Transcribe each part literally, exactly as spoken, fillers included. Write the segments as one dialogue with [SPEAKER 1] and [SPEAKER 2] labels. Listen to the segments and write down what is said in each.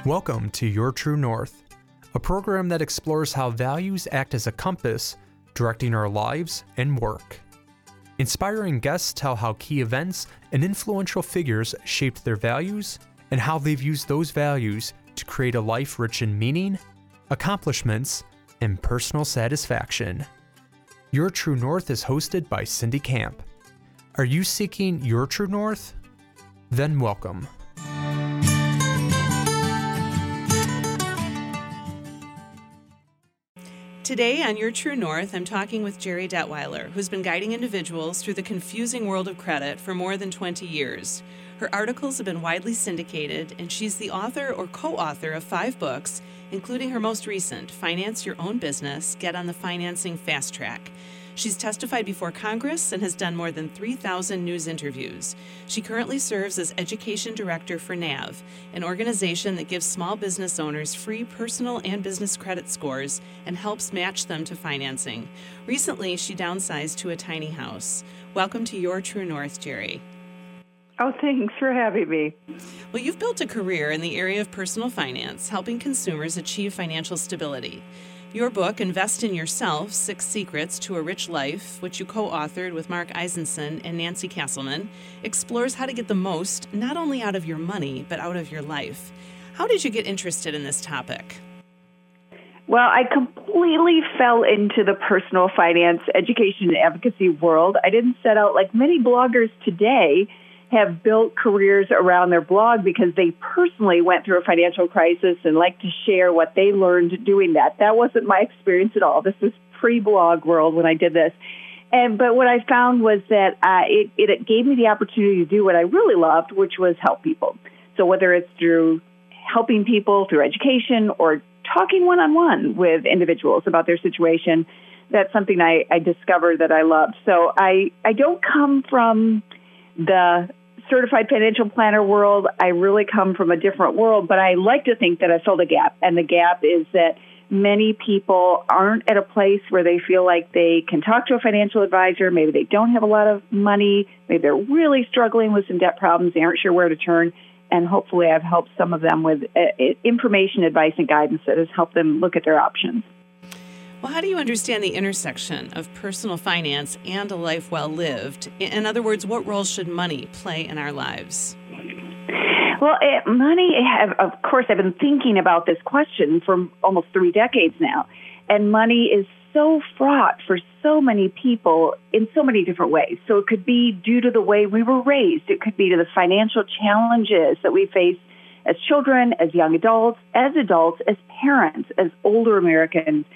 [SPEAKER 1] Welcome to Your True North, a program that explores how values act as a compass directing our lives and work. Inspiring guests tell how key events and influential figures shaped their values and how they've used those values to create a life rich in meaning, accomplishments, and personal satisfaction. Your True North is hosted by Cindy Camp. Are you seeking your true north? Then welcome.
[SPEAKER 2] Today on Your True North, I'm talking with Jerry Detweiler, who's been guiding individuals through the confusing world of credit for more than twenty years. Her articles have been widely syndicated, and she's the author or co-author of five books, including her most recent, Finance Your Own Business, Get on the Financing Fast Track. She's testified before Congress and has done more than three thousand news interviews. She currently serves as Education Director for NAV, an organization that gives small business owners free personal and business credit scores and helps match them to financing. Recently, she downsized to a tiny house. Welcome to Your True North, Jerry.
[SPEAKER 3] Oh, thanks for having me.
[SPEAKER 2] Well, you've built a career in the area of personal finance, helping consumers achieve financial stability. Your book, Invest in Yourself, Six Secrets to a Rich Life, which you co-authored with Mark Eisenson and Nancy Castleman, explores how to get the most, not only out of your money, but out of your life. How did you get interested in this topic?
[SPEAKER 3] Well, I completely fell into the personal finance, education, and advocacy world. I didn't set out like many bloggers today have built careers around their blog because they personally went through a financial crisis and like to share what they learned doing that. That wasn't my experience at all. This was pre-blog world when I did this. And but what I found was that uh, it, it gave me the opportunity to do what I really loved, which was help people. So whether it's through helping people through education or talking one-on-one with individuals about their situation, that's something I, I discovered that I loved. So I, I don't come from the certified financial planner world. I really come from a different world, but I like to think that I filled a gap. And the gap is that many people aren't at a place where they feel like they can talk to a financial advisor. Maybe they don't have a lot of money. Maybe they're really struggling with some debt problems. They aren't sure where to turn. And hopefully I've helped some of them with uh, information, advice, and guidance that has helped them look at their options.
[SPEAKER 2] Well, how do you understand the intersection of personal finance and a life well lived? In other words, what role should money play in our lives?
[SPEAKER 3] Well, it, money, have, of course, I've been thinking about this question for almost three decades now. And money is so fraught for so many people in so many different ways. So it could be due to the way we were raised. It could be to the financial challenges that we face as children, as young adults, as adults, as parents, as older Americans.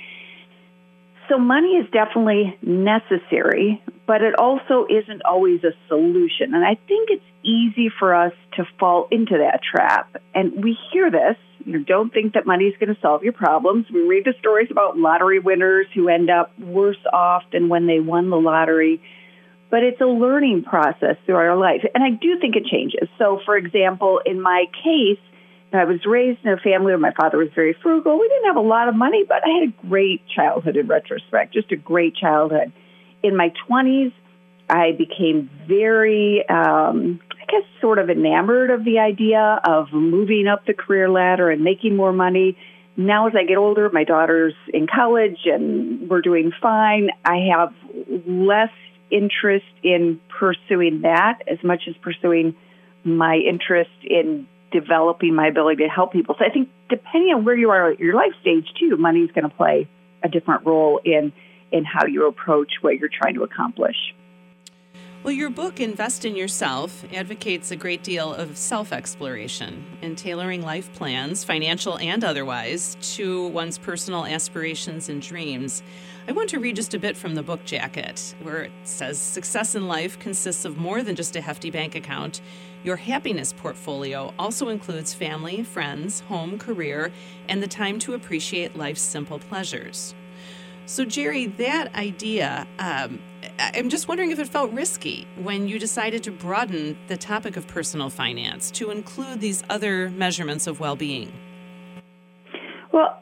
[SPEAKER 3] So money is definitely necessary, but it also isn't always a solution. And I think it's easy for us to fall into that trap. And we hear this, you know, don't think that money is going to solve your problems. We read the stories about lottery winners who end up worse off than when they won the lottery. But it's a learning process through our life. And I do think it changes. So, for example, in my case, I was raised in a family where my father was very frugal. We didn't have a lot of money, but I had a great childhood in retrospect, just a great childhood. In my twenties, I became very, um, I guess, sort of enamored of the idea of moving up the career ladder and making more money. Now, as I get older, my daughter's in college and we're doing fine. I have less interest in pursuing that as much as pursuing my interest in developing my ability to help people. So I think depending on where you are at your life stage, too, money is going to play a different role in, in how you approach what you're trying to accomplish.
[SPEAKER 2] Well, your book, Invest in Yourself, advocates a great deal of self-exploration and tailoring life plans, financial and otherwise, to one's personal aspirations and dreams. I want to read just a bit from the book jacket, where it says, success in life consists of more than just a hefty bank account. Your happiness portfolio also includes family, friends, home, career, and the time to appreciate life's simple pleasures. So, Jerry, that idea, um, I'm just wondering if it felt risky when you decided to broaden the topic of personal finance to include these other measurements of well-being.
[SPEAKER 3] Well,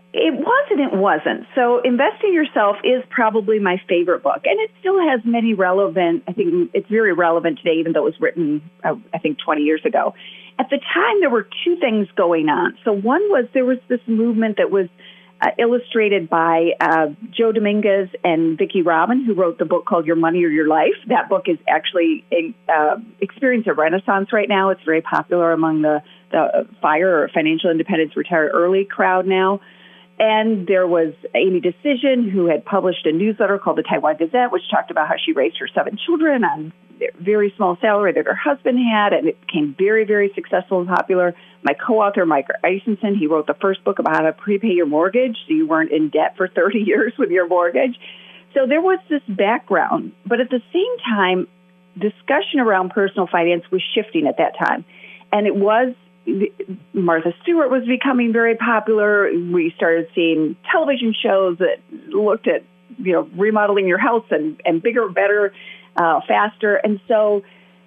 [SPEAKER 3] It was and it wasn't. So Invest in Yourself is probably my favorite book, and it still has many relevant, I think it's very relevant today, even though it was written, uh, I think, twenty years ago. At the time, there were two things going on. So one was there was this movement that was uh, illustrated by uh, Joe Dominguez and Vicki Robin, who wrote the book called Your Money or Your Life. That book is actually uh, experiencing a renaissance right now. It's very popular among the, the FIRE, or Financial Independence Retire Early crowd now. And there was Amy Decision, who had published a newsletter called the Taiwan Gazette, which talked about how she raised her seven children on a very small salary that her husband had, and it became very, very successful and popular. My co-author, Mike Eisenson, he wrote the first book about how to prepay your mortgage so you weren't in debt for thirty years with your mortgage. So there was this background. But at the same time, discussion around personal finance was shifting at that time. And it was Martha Stewart was becoming very popular. We started seeing television shows that looked at, you know, remodeling your house and, and bigger, better, uh, faster. And so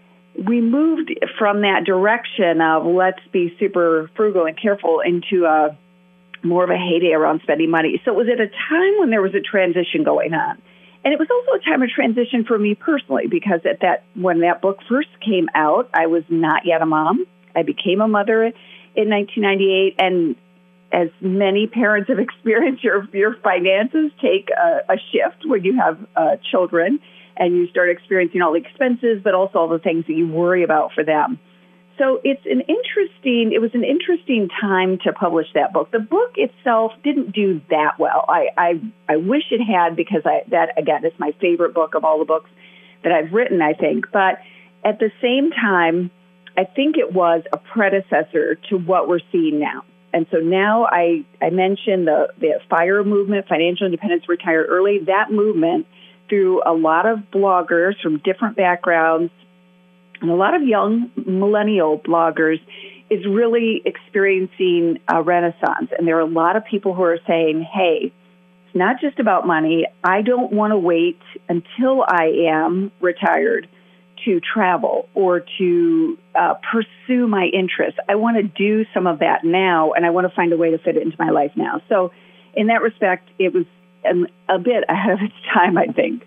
[SPEAKER 3] we moved from that direction of let's be super frugal and careful into a more of a heyday around spending money. So it was at a time when there was a transition going on. And it was also a time of transition for me personally, because at that when that book first came out, I was not yet a mom. I became a mother in nineteen ninety-eight, and as many parents have experienced, your your finances take a, a shift when you have uh, children, and you start experiencing all the expenses, but also all the things that you worry about for them. So it's an interesting. It was an interesting time to publish that book. The book itself didn't do that well. I I, I wish it had, because I that again is my favorite book of all the books that I've written, I think. But at the same time, I think it was a predecessor to what we're seeing now. And so now I, I mentioned the, the FIRE movement, Financial Independence Retire Early. That movement, through a lot of bloggers from different backgrounds and a lot of young millennial bloggers, is really experiencing a renaissance. And there are a lot of people who are saying, hey, it's not just about money. I don't want to wait until I am retired to travel or to uh, pursue my interests. I want to do some of that now, and I want to find a way to fit it into my life now. So in that respect, it was a, a bit ahead of its time, I think.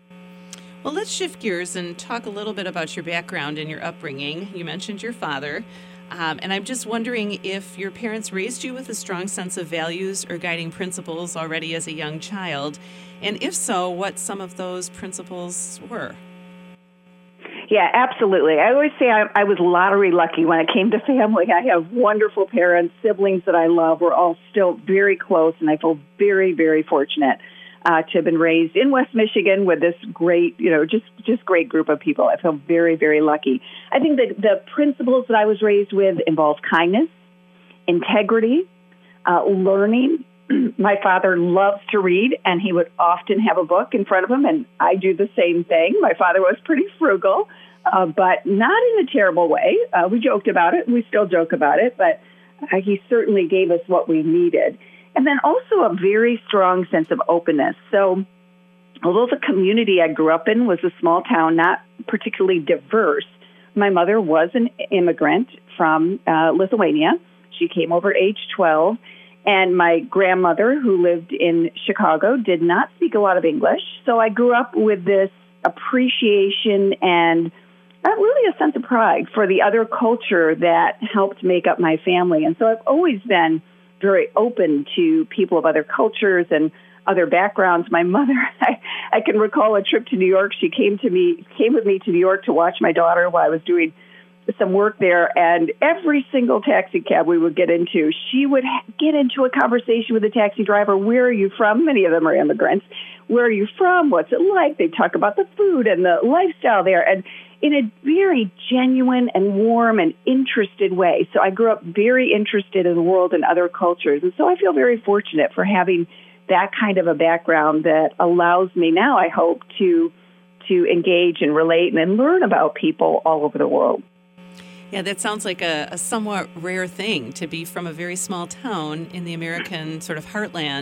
[SPEAKER 2] Well, let's shift gears and talk a little bit about your background and your upbringing. You mentioned your father, um, and I'm just wondering if your parents raised you with a strong sense of values or guiding principles already as a young child, and if so, what some of those principles were.
[SPEAKER 3] Yeah, absolutely. I always say I, I was lottery lucky when it came to family. I have wonderful parents, siblings that I love. We're all still very close, and I feel very, very fortunate uh, to have been raised in West Michigan with this great, you know, just, just great group of people. I feel very, very lucky. I think that the principles that I was raised with involve kindness, integrity, uh, learning. My father loves to read, and he would often have a book in front of him, and I do the same thing. My father was pretty frugal, uh, but not in a terrible way. Uh, we joked about it, and we still joke about it, but uh, he certainly gave us what we needed. And then also a very strong sense of openness. So although the community I grew up in was a small town, not particularly diverse, my mother was an immigrant from uh, Lithuania. She came over age twelve. And my grandmother, who lived in Chicago, did not speak a lot of English. So I grew up with this appreciation and uh, really a sense of pride for the other culture that helped make up my family. And so I've always been very open to people of other cultures and other backgrounds. My mother, I, I can recall a trip to New York. She came to me, came with me to New York to watch my daughter while I was doing some work there, and every single taxi cab we would get into, she would ha- get into a conversation with the taxi driver. Where are you from? Many of them are immigrants. Where are you from? What's it like? They talk about the food and the lifestyle there, and in a very genuine and warm and interested way. So I grew up very interested in the world and other cultures, and so I feel very fortunate for having that kind of a background that allows me now, I hope, to to engage and relate and learn about people all over the world.
[SPEAKER 2] Yeah, that sounds like a, a somewhat rare thing, to be from a very small town in the American sort of heartland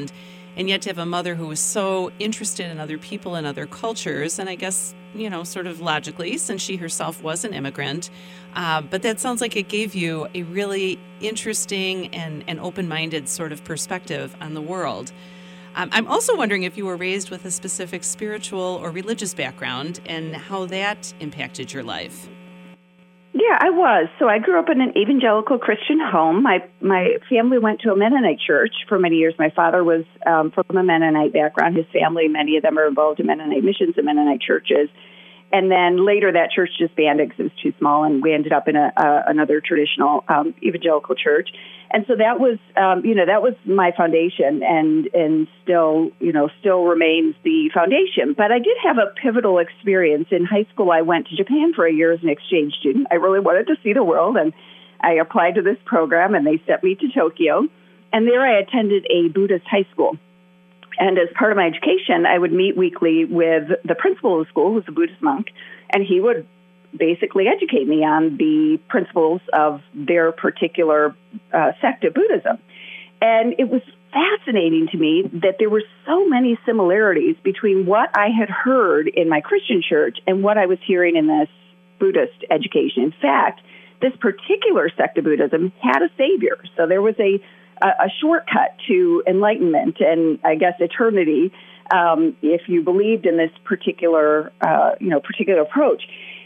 [SPEAKER 2] and yet to have a mother who was so interested in other people and other cultures, and I guess, you know, sort of logically, since she herself was an immigrant, uh, but that sounds like it gave you a really interesting and, and open-minded sort of perspective on the world. Um, I'm also wondering if you were raised with a specific spiritual or religious background and how that impacted your life.
[SPEAKER 3] Yeah, I was. So I grew up in an evangelical Christian home. My my family went to a Mennonite church for many years. My father was um, from a Mennonite background. His family, many of them are involved in Mennonite missions and Mennonite churches. And then later that church disbanded because it was too small, and we ended up in a, uh, another traditional um, evangelical church. And so that was, um, you know, that was my foundation, and and still, you know, still remains the foundation. But I did have a pivotal experience. In high school, I went to Japan for a year as an exchange student. I really wanted to see the world, and I applied to this program, and they sent me to Tokyo. And there I attended a Buddhist high school. And as part of my education, I would meet weekly with the principal of the school, who's a Buddhist monk, and he would basically educate me on the principles of their particular uh, sect of Buddhism. And it was fascinating to me that there were so many similarities between what I had heard in my Christian church and what I was hearing in this Buddhist education. In fact, this particular sect of Buddhism had a savior. So there was a a shortcut to enlightenment and, I guess, eternity, um, if you believed in this particular, uh, you know, particular approach.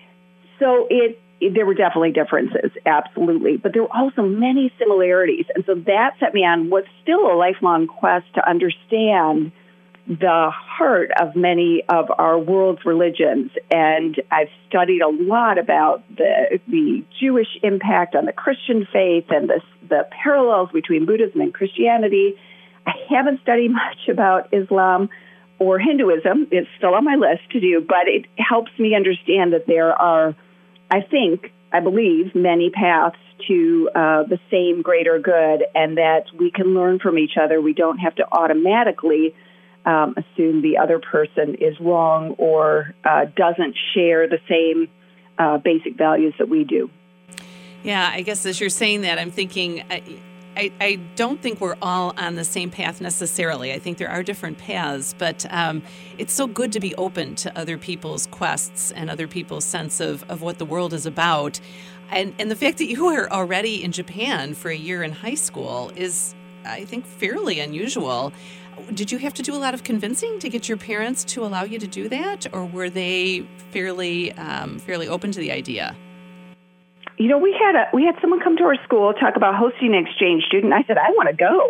[SPEAKER 3] So it, it, there were definitely differences, absolutely, but there were also many similarities, and so that set me on what's still a lifelong quest to understand the heart of many of our world's religions. And I've studied a lot about the the Jewish impact on the Christian faith and the, the parallels between Buddhism and Christianity. I haven't studied much about Islam or Hinduism. It's still on my list to do, but it helps me understand that there are, I think, I believe, many paths to uh, the same greater good, and that we can learn from each other. We don't have to automatically Um, assume the other person is wrong or uh, doesn't share the same uh, basic values that we do.
[SPEAKER 2] Yeah, I guess as you're saying that, I'm thinking, I, I, I don't think we're all on the same path necessarily. I think there are different paths, but um, it's so good to be open to other people's quests and other people's sense of, of what the world is about. And, and the fact that you were already in Japan for a year in high school is, I think, fairly unusual. Did you have to do a lot of convincing to get your parents to allow you to do that, or were they fairly um, fairly open to the idea?
[SPEAKER 3] You know, we had a we had someone come to our school talk about hosting an exchange student. I said, I want to go.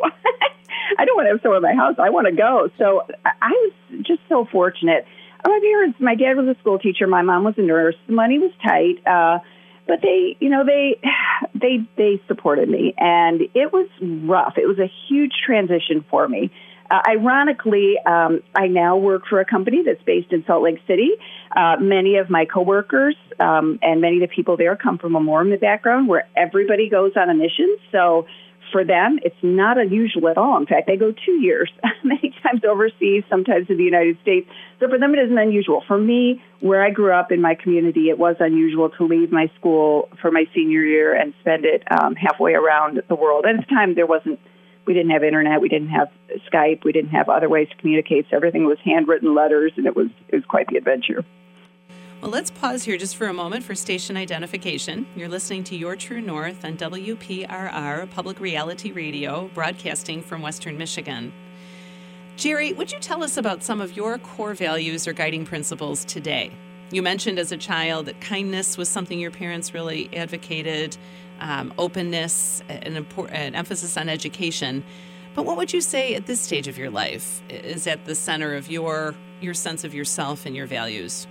[SPEAKER 3] I don't want to have someone in my house. I want to go. So I was just so fortunate. My parents, my dad was a school teacher. My mom was a nurse. The money was tight. Uh, But they, you know, they, they, they supported me, and it was rough. It was a huge transition for me. Uh, ironically, um, I now work for a company that's based in Salt Lake City. Uh, many of my coworkers um, and many of the people there come from a Mormon background where everybody goes on a mission. So for them, it's not unusual at all. In fact, they go two years, many times overseas, sometimes in the United States. So for them, it isn't unusual. For me, where I grew up in my community, it was unusual to leave my school for my senior year and spend it um, halfway around the world. At the time, there wasn't, we didn't have internet, we didn't have Skype, we didn't have other ways to communicate. So everything was handwritten letters, and it was it was quite the adventure.
[SPEAKER 2] Well, let's pause here just for a moment for station identification. You're listening to Your True North on W P R R, Public Reality Radio, broadcasting from Western Michigan. Jerry, would you tell us about some of your core values or guiding principles today? You mentioned as a child that kindness was something your parents really advocated, um, openness, an, import, an emphasis on education. But what would you say at this stage of your life is at the center of your your sense of yourself and your values?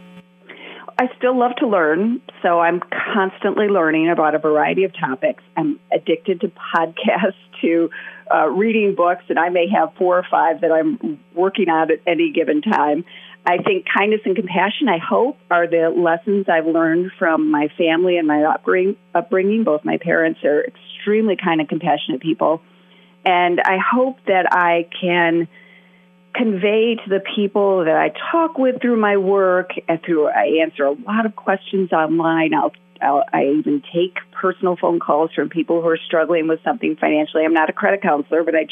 [SPEAKER 3] I still love to learn, so I'm constantly learning about a variety of topics. I'm addicted to podcasts, to uh, reading books, and I may have four or five that I'm working on at any given time. I think kindness and compassion, I hope, are the lessons I've learned from my family and my upbringing. Both my parents are extremely kind and compassionate people, and I hope that I can convey to the people that I talk with through my work, and through I answer a lot of questions online. I'll, I'll I even take personal phone calls from people who are struggling with something financially. I'm not a credit counselor, but I just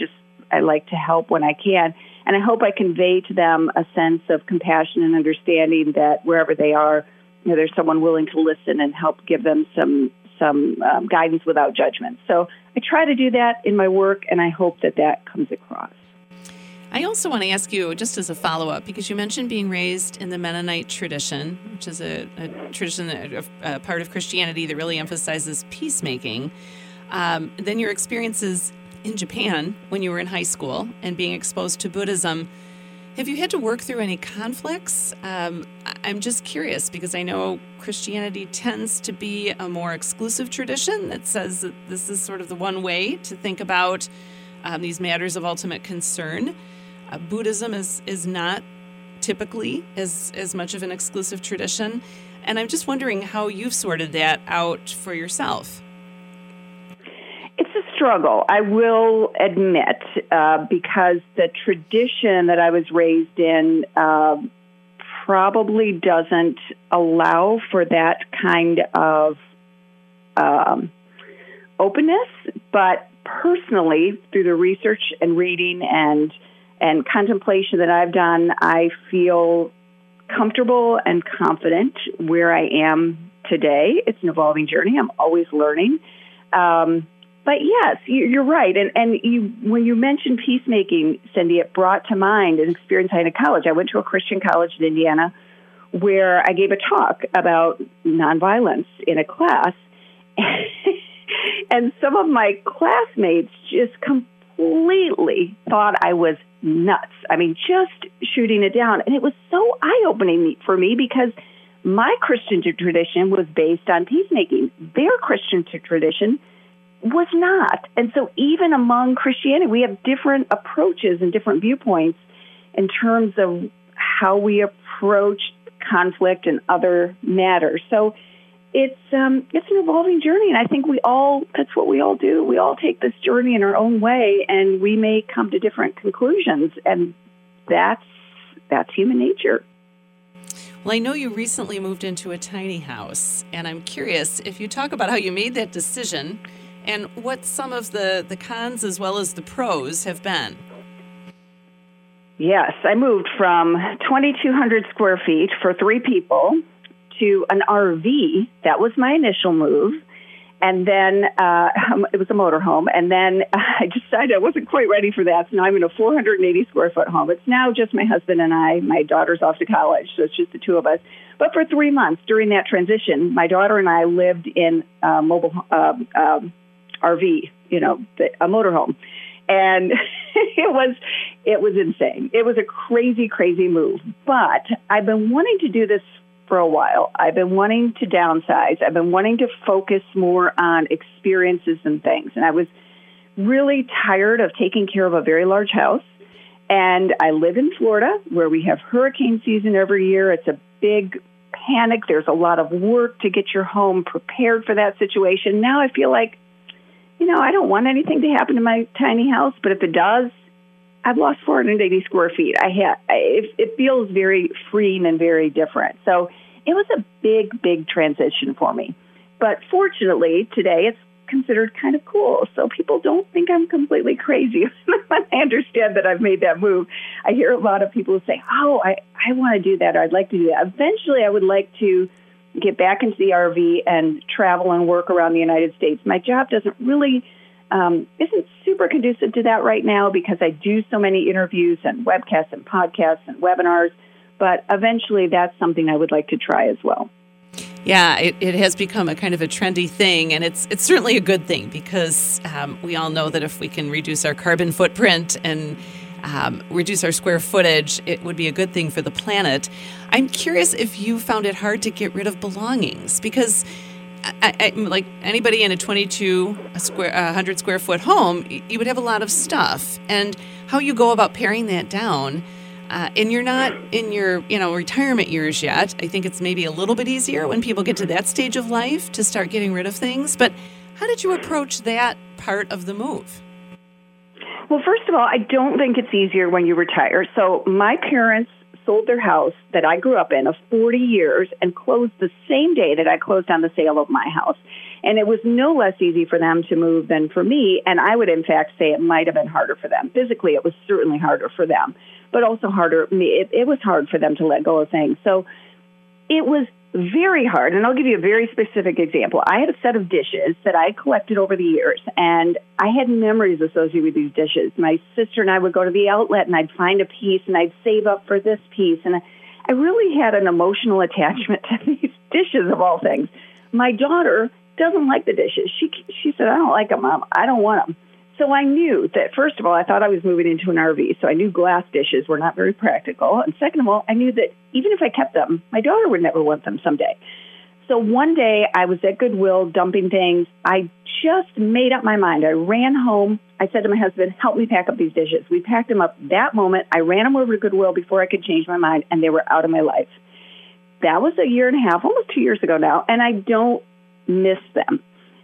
[SPEAKER 3] I like to help when I can. And I hope I convey to them a sense of compassion and understanding that wherever they are, you know, there's someone willing to listen and help give them some some um, guidance without judgment. So I try to do that in my work, and I hope that that comes across.
[SPEAKER 2] I also want to ask you, just as a follow-up, because you mentioned being raised in the Mennonite tradition, which is a, a tradition, that, a, a part of Christianity that really emphasizes peacemaking. Um, then your experiences in Japan when you were in high school and being exposed to Buddhism. Have you had to work through any conflicts? Um, I'm just curious because I know Christianity tends to be a more exclusive tradition that says that this is sort of the one way to think about um, these matters of ultimate concern. Uh, Buddhism is is not typically as, as much of an exclusive tradition. And I'm just wondering how you've sorted that out for yourself.
[SPEAKER 3] It's a struggle, I will admit, uh, because the tradition that I was raised in uh, probably doesn't allow for that kind of um, openness. But personally, through the research and reading and and contemplation that I've done, I feel comfortable and confident where I am today. It's an evolving journey. I'm always learning. Um, But yes, you're right. And and you, when you mentioned peacemaking, Cindy, it brought to mind an experience I had in college. I went to a Christian college in Indiana where I gave a talk about nonviolence in a class. And some of my classmates just completely thought I was nuts. I mean, just shooting it down. And it was so eye-opening for me because my Christian tradition was based on peacemaking. Their Christian tradition was not. And so even among Christianity, we have different approaches and different viewpoints in terms of how we approach conflict and other matters. So it's um, it's an evolving journey, and I think we all, that's what we all do. We all take this journey in our own way, and we may come to different conclusions, and that's that's human nature.
[SPEAKER 2] Well, I know you recently moved into a tiny house, and I'm curious if you talk about how you made that decision and what some of the, the cons as well as the pros have been.
[SPEAKER 3] Yes, I moved from twenty-two hundred square feet for three people to an R V. That was my initial move. And then uh, it was a motorhome. And then I decided I wasn't quite ready for that. So now I'm in a four hundred eighty square foot home. It's now just my husband and I. My daughter's off to college, so it's just the two of us. But for three months during that transition, my daughter and I lived in a mobile uh, um, R V, you know, a motorhome. And it was it was insane. It was a crazy, crazy move. But I've been wanting to do this for a while. I've been wanting to downsize. I've been wanting to focus more on experiences and things. And I was really tired of taking care of a very large house. And I live in Florida, where we have hurricane season every year. It's a big panic. There's a lot of work to get your home prepared for that situation. Now I feel like, you know, I don't want anything to happen to my tiny house, but if it does, I've lost four hundred eighty square feet. I ha- it, it feels very freeing and very different. So it was a big, big transition for me. But fortunately, today it's considered kind of cool. So people don't think I'm completely crazy when I understand that I've made that move. I hear a lot of people say, oh, I, I want to do that, or I'd like to do that. Eventually, I would like to get back into the R V and travel and work around the United States. My job doesn't really, um, isn't super conducive to that right now because I do so many interviews and webcasts and podcasts and webinars, but eventually that's something I would like to try as well.
[SPEAKER 2] Yeah, it, it has become a kind of a trendy thing, and it's it's certainly a good thing because um, we all know that if we can reduce our carbon footprint and Um, reduce our square footage, it would be a good thing for the planet. I'm curious if you found it hard to get rid of belongings because, I, I, like anybody in a twenty-two square, uh, hundred square foot home, you would have a lot of stuff, and how you go about paring that down. Uh, and you're not in your, you know, retirement years yet. I think it's maybe a little bit easier when people get to that stage of life to start getting rid of things. But how did you approach that part of the move?
[SPEAKER 3] Well, first of all, I don't think it's easier when you retire. So my parents sold their house that I grew up in of forty years and closed the same day that I closed on the sale of my house. And it was no less easy for them to move than for me. And I would, in fact, say it might have been harder for them. Physically, it was certainly harder for them, but also harder. It, it was hard for them to let go of things. So it was very hard. And I'll give you a very specific example. I had a set of dishes that I collected over the years, and I had memories associated with these dishes. My sister and I would go to the outlet, and I'd find a piece, and I'd save up for this piece. And I, I really had an emotional attachment to these dishes, of all things. My daughter doesn't like the dishes. She she said, I don't like them, Mom. I don't want them. So I knew that, first of all, I thought I was moving into an R V, so I knew glass dishes were not very practical. And second of all, I knew that even if I kept them, my daughter would never want them someday. So one day I was at Goodwill dumping things. I just made up my mind. I ran home. I said to my husband, help me pack up these dishes. We packed them up that moment. I ran them over to Goodwill before I could change my mind, and they were out of my life. That was a year and a half, almost two years ago now, and I don't miss them.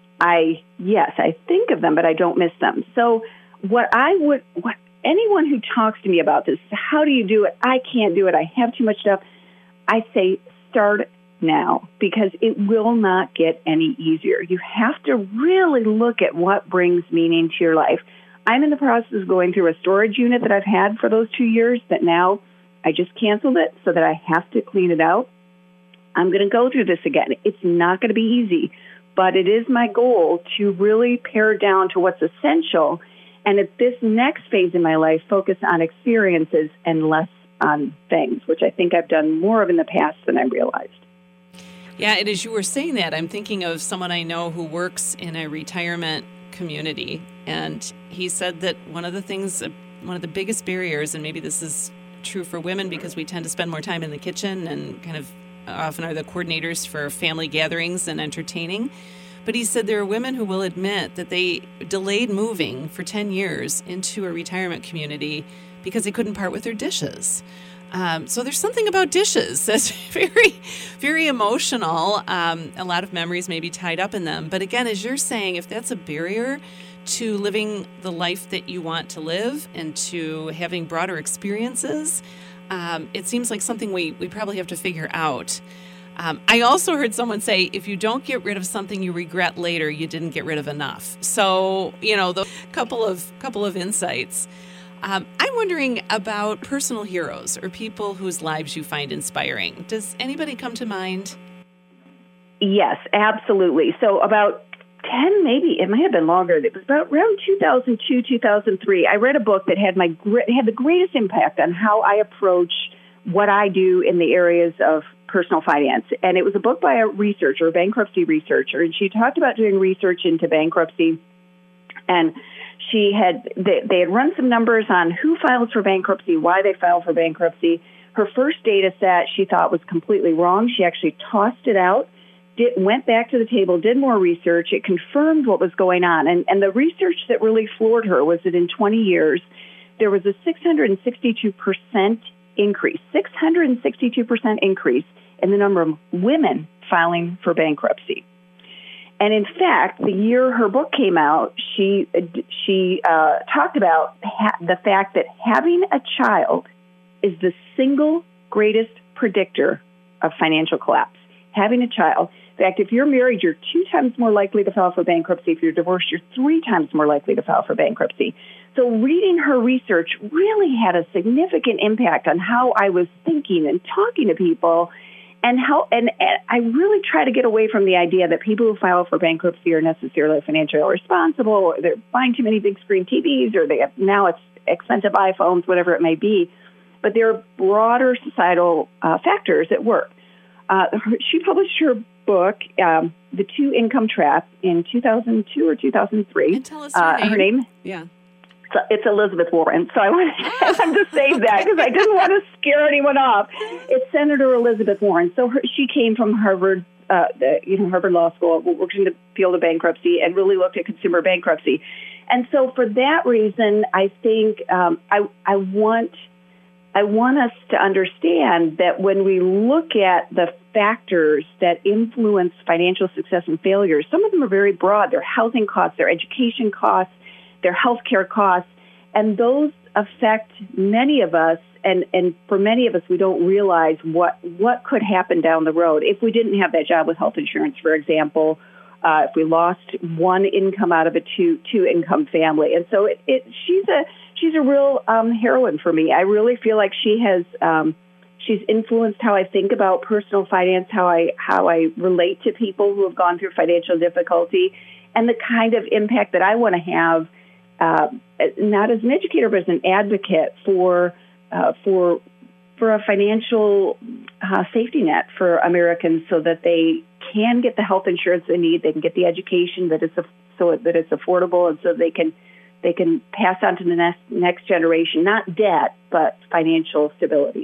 [SPEAKER 3] I, yes, I think of them, but I don't miss them. So what I would, what anyone who talks to me about this, how do you do it? I can't do it. I have too much stuff. I say, start now, because it will not get any easier. You have to really look at what brings meaning to your life. I'm in the process of going through a storage unit that I've had for those two years that now I just canceled it so that I have to clean it out. I'm going to go through this again. It's not going to be easy, but it is my goal to really pare down to what's essential. And at this next phase in my life, focus on experiences and less on things, which I think I've done more of in the past than I realized.
[SPEAKER 2] Yeah, and as you were saying that, I'm thinking of someone I know who works in a retirement community. And he said that one of the things, one of the biggest barriers, and maybe this is true for women because we tend to spend more time in the kitchen and kind of often are the coordinators for family gatherings and entertaining. But he said there are women who will admit that they delayed moving for ten years into a retirement community because they couldn't part with their dishes. Um, so there's something about dishes that's very, very emotional. Um, a lot of memories may be tied up in them. But again, as you're saying, if that's a barrier to living the life that you want to live and to having broader experiences, Um, it seems like something we, we probably have to figure out. Um, I also heard someone say, if you don't get rid of something you regret later, you didn't get rid of enough. So, you know, the couple of couple of insights. Um, I'm wondering about personal heroes or people whose lives you find inspiring. Does anybody come to mind?
[SPEAKER 3] Yes, absolutely. So about ten, maybe it might have been longer. It was about around two thousand two, two thousand three. I read a book that had my had the greatest impact on how I approach what I do in the areas of personal finance. And it was a book by a researcher, a bankruptcy researcher, and she talked about doing research into bankruptcy. And she had they, they had run some numbers on who files for bankruptcy, why they file for bankruptcy. Her first data set she thought was completely wrong. She actually tossed it out. Did, went back to the table, did more research. It confirmed what was going on. And, and the research that really floored her was that in twenty years, there was a six hundred sixty-two percent increase, six hundred sixty-two percent increase in the number of women filing for bankruptcy. And in fact, the year her book came out, she, she uh, talked about ha- the fact that having a child is the single greatest predictor of financial collapse. Having a child. In fact, if you're married, you're two times more likely to file for bankruptcy. If you're divorced, you're three times more likely to file for bankruptcy. So reading her research really had a significant impact on how I was thinking and talking to people, and how and, and I really try to get away from the idea that people who file for bankruptcy are necessarily financially irresponsible, or they're buying too many big screen T Vs, or they have now it's expensive iPhones, whatever it may be. But there are broader societal uh, factors at work. Uh, she published her book, um, The Two Income Trap, in two thousand two or two thousand three.
[SPEAKER 2] And tell us her
[SPEAKER 3] uh,
[SPEAKER 2] name.
[SPEAKER 3] Her name?
[SPEAKER 2] Yeah.
[SPEAKER 3] So it's Elizabeth Warren. So I wanted to save that because I didn't want to scare anyone off. It's Senator Elizabeth Warren. So her, she came from Harvard, uh, the, you know, Harvard Law School, worked in the field of bankruptcy, and really looked at consumer bankruptcy. And so for that reason, I think um, I, I want... I want us to understand that when we look at the factors that influence financial success and failure, some of them are very broad. They're housing costs, their education costs, their healthcare costs, and those affect many of us And and for many of us, we don't realize what, what could happen down the road if we didn't have that job with health insurance, for example, uh, if we lost one income out of a two two income family. And so it, it she's a she's a real um, heroine for me. I really feel like she has um, she's influenced how I think about personal finance, how I how I relate to people who have gone through financial difficulty, and the kind of impact that I want to have, uh, not as an educator, but as an advocate for uh, for for a financial uh, safety net for Americans, so that they can get the health insurance they need, they can get the education that is so that it's affordable, and so they can they can pass on to the next next generation, not debt, but financial stability.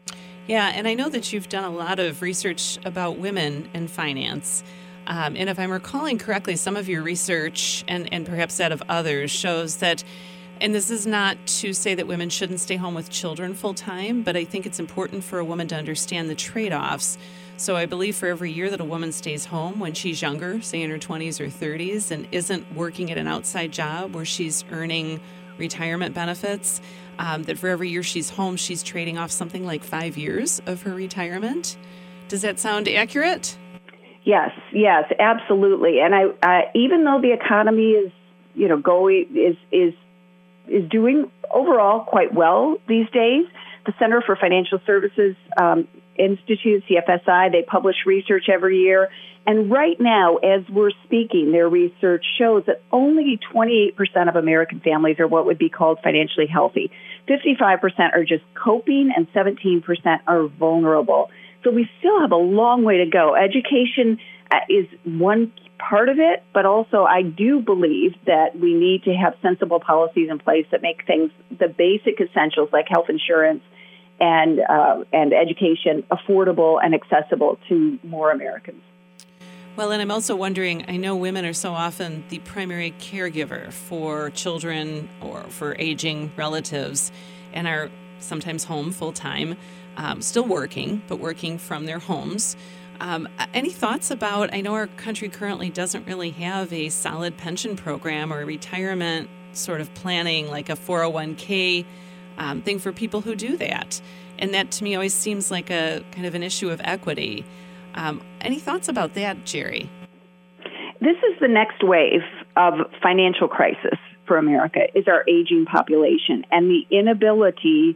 [SPEAKER 2] Yeah, and I know that you've done a lot of research about women in finance. Um, and if I'm recalling correctly, some of your research, and, and perhaps that of others, shows that, and this is not to say that women shouldn't stay home with children full time, but I think it's important for a woman to understand the trade-offs. So I believe for every year that a woman stays home when she's younger, say in her twenties or thirties, and isn't working at an outside job where she's earning retirement benefits, um, that for every year she's home, she's trading off something like five years of her retirement. Does that sound accurate?
[SPEAKER 3] Yes, yes, absolutely. And I, I even though the economy is, you know, going is is is doing overall quite well these days, the Center for Financial Services um, Institute, C F S I, they publish research every year. And right now, as we're speaking, their research shows that only twenty-eight percent of American families are what would be called financially healthy. fifty-five percent are just coping, and seventeen percent are vulnerable. So we still have a long way to go. Education uh, is one part of it, but also I do believe that we need to have sensible policies in place that make things, the basic essentials like health insurance and uh, and education, affordable and accessible to more Americans.
[SPEAKER 2] Well, and I'm also wondering, I know women are so often the primary caregiver for children or for aging relatives, and are sometimes home full-time, um, still working, but working from their homes. Um, any thoughts about, I know our country currently doesn't really have a solid pension program or a retirement sort of planning, like a four oh one k um, thing for people who do that. And that to me always seems like a kind of an issue of equity. Um, any thoughts about that, Jerry?
[SPEAKER 3] This is the next wave of financial crisis for America, is our aging population and the inability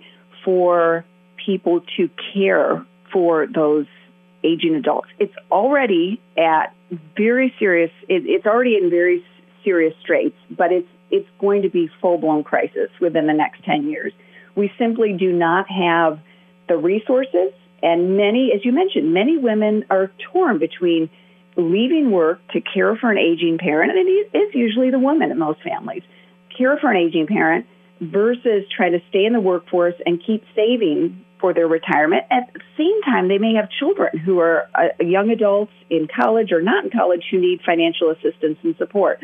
[SPEAKER 3] for people to care for those aging adults. It's already at very serious, it, it's already in very serious straits, but it's it's going to be full-blown crisis within the next ten years. We simply do not have the resources, and many, as you mentioned, many women are torn between leaving work to care for an aging parent, and it is usually the woman in most families, care for an aging parent versus trying to stay in the workforce and keep saving for their retirement. At the same time, they may have children who are uh, young adults in college or not in college who need financial assistance and support.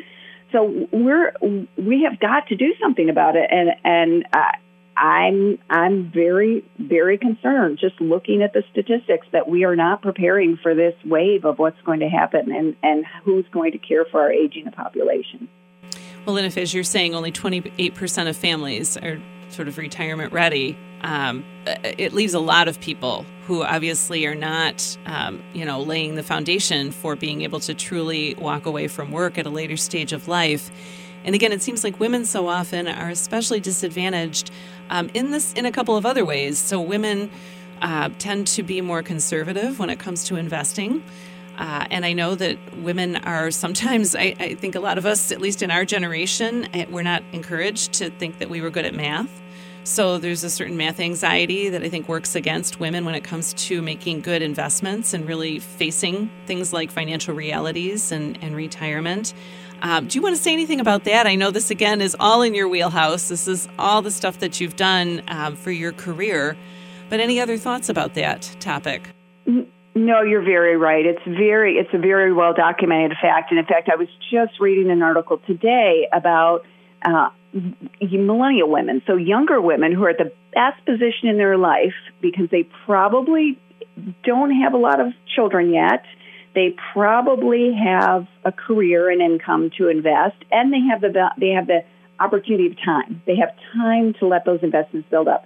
[SPEAKER 3] So we're we have got to do something about it, and and uh, I'm I'm very very concerned just looking at the statistics that we are not preparing for this wave of what's going to happen and and who's going to care for our aging population.
[SPEAKER 2] Well, and if, as you're saying, only twenty-eight percent of families are sort of retirement ready, um, it leaves a lot of people who obviously are not, um, you know, laying the foundation for being able to truly walk away from work at a later stage of life. And again, it seems like women so often are especially disadvantaged um, in this in a couple of other ways. So women uh, tend to be more conservative when it comes to investing. Uh, and I know that women are sometimes, I, I think a lot of us, at least in our generation, we're not encouraged to think that we were good at math. So there's a certain math anxiety that I think works against women when it comes to making good investments and really facing things like financial realities and, and retirement. Um, do you want to say anything about that? I know this, again, is all in your wheelhouse. This is all the stuff that you've done um, for your career. But any other thoughts about that topic?
[SPEAKER 3] No, you're very right. It's very, it's a very well documented fact. And in fact, I was just reading an article today about uh, millennial women, so younger women who are at the best position in their life because they probably don't have a lot of children yet. They probably have a career and income to invest, and they have the they have the opportunity of time. They have time to let those investments build up.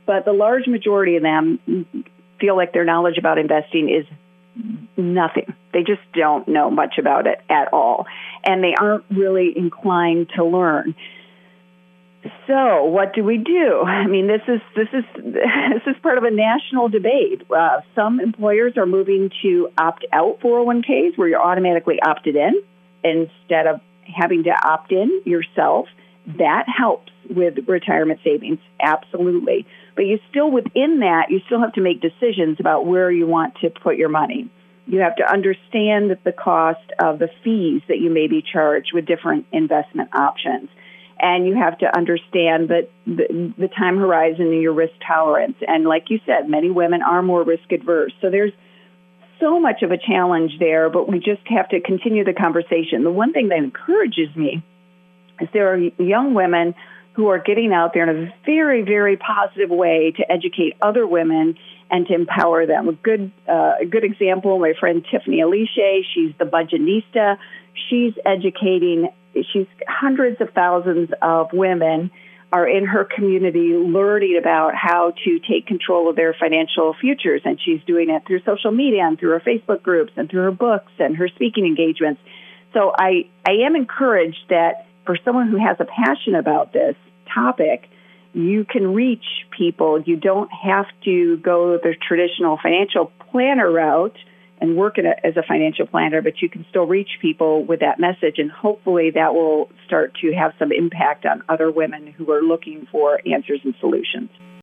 [SPEAKER 3] but the large majority of them feel like their knowledge about investing is nothing. They just don't know much about it at all, and they aren't really inclined to learn. So what do we do? I mean, this is this is this is part of a national debate. Uh, some employers are moving to opt out four oh one k's where you're automatically opted in instead of having to opt in yourself. That helps with retirement savings, absolutely. But you still, within that, you still have to make decisions about where you want to put your money. You have to understand the cost of the fees that you may be charged with different investment options. And you have to understand that the, the time horizon and your risk tolerance. And like you said, many women are more risk adverse. So there's so much of a challenge there, but we just have to continue the conversation. The one thing that encourages me is there are young women who are getting out there in a very, very positive way to educate other women and to empower them. A good, uh, a good example, my friend Tiffany Alicia, she's the Budgetnista. She's educating, she's hundreds of thousands of women are in her community learning about how to take control of their financial futures. And she's doing it through social media and through her Facebook groups and through her books and her speaking engagements. So I, I am encouraged that for someone who has a passion about this topic, you can reach people. You don't have to go the traditional financial planner route and work in a, as a financial planner, but you can still reach people with that message, and hopefully that will start to have some impact on other women who are looking for answers and solutions.